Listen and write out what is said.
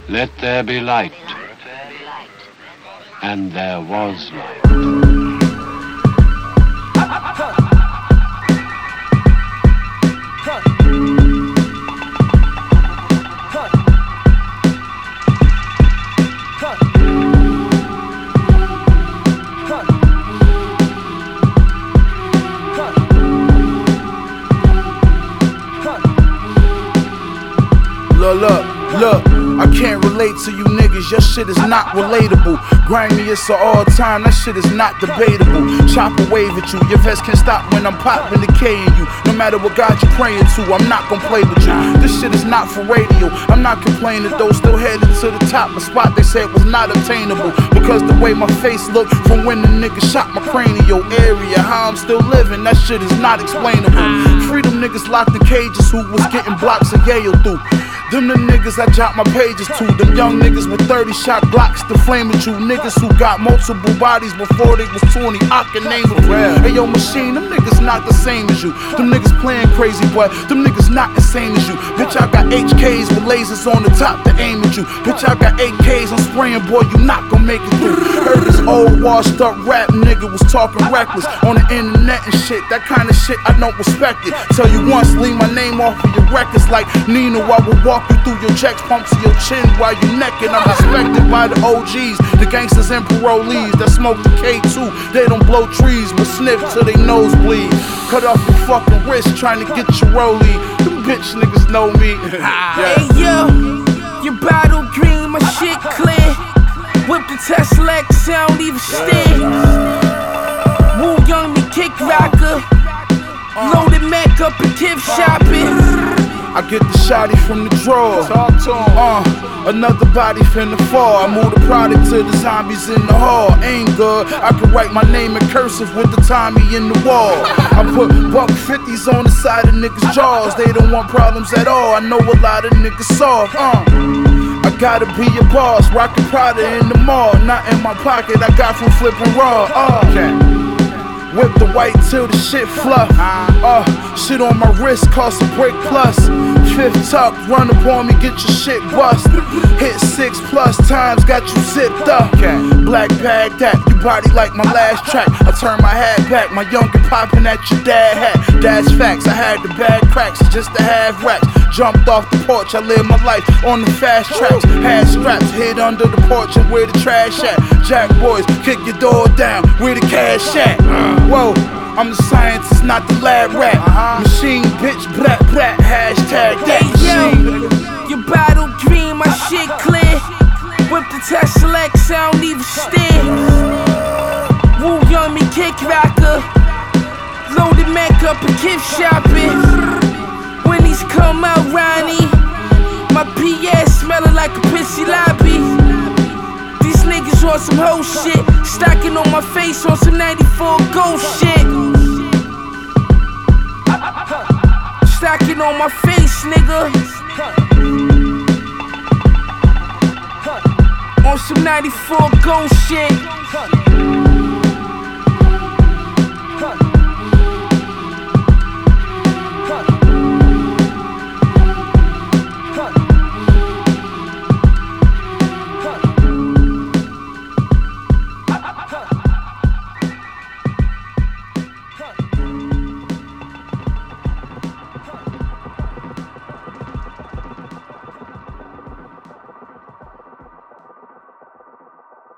Let there be light. And there was light. Look, I can't relate to you niggas, your shit is not relatable. Grimy, it's all time, that shit is not debatable. Chop a wave at you, your vest can't stop when I'm popping the K in you. No matter what God you're praying to, I'm not gon' play with you. This shit is not for radio, I'm not complaining though. Still headed to the top, a spot they said was not obtainable. Because the way my face looked from when the nigga shot my cranial area. How I'm still living, that shit is not explainable. Freedom niggas locked in cages who was getting blocks of Yale through. Them the niggas I jot my pages to. Them young niggas with 30 shot Glocks to flame at you. Niggas who got multiple bodies before they was 20. I can name them. Hey yo, Machine, them niggas not the same as you. Them niggas playing crazy, but them niggas not the same as you. Bitch, I got HKs with lasers on the top to aim at you. Bitch, I got AKs, I'm spraying, boy, you not gon' make it through. Heard this old washed up rap nigga was talking reckless on the internet and shit. That kind of shit, I don't respect it. Tell you once, leave my name off of your records like Nino. I will walk you through your checks, pump to your chin while you necking. I'm respected by the OGs, the gangsters and parolees that smoke the K2. They don't blow trees, but sniff till they nose bleed. Cut off your fucking wrist trying to get your rollie. Them bitch niggas know me. Hey yo, your bottle green, my shit clear. Whip the Tesla X, I don't even steer. Woo young me kick rocker. Loaded Mac up and gift shopping. I get the shotty from the drawer. Another body finna fall. I move the product to the zombies in the hall. Ain't good. I can write my name in cursive with the Tommy in the wall. I put buck 50s on the side of niggas' jaws. They don't want problems at all. I know a lot of niggas soft. I gotta be your boss. Rockin' Prada in the mall. Not in my pocket. I got from flipping raw. Whip the white till the shit fluff. Shit on my wrist cost a break plus. Fifth tuck, run up on me, get your shit bust. Hit 6+ times, got you zipped up. Black bag that, you body like my last track. I turn my hat back, my younger poppin' at your dad hat. That's facts, I had the bad cracks just to have racks. Jumped off the porch, I live my life on the fast tracks. Had straps, hid under the porch and where the trash at. Jack boys, kick your door down, where the cash at. Whoa, I'm the scientist, not the lab rat. Machine, bitch, black, hashtag that machine. Your bottle green, my shit clear. Whip the Tesla X, I don't even steer. Woo young me kick rocker. Loaded Mac up and gift shopping. When these come out, Ronnie, my PS smelling like a pissy lobby. These niggas on some whole shit, stacking on my face on some 94 ghost shit. Stacking on my face, nigga. On some 94 ghost shit.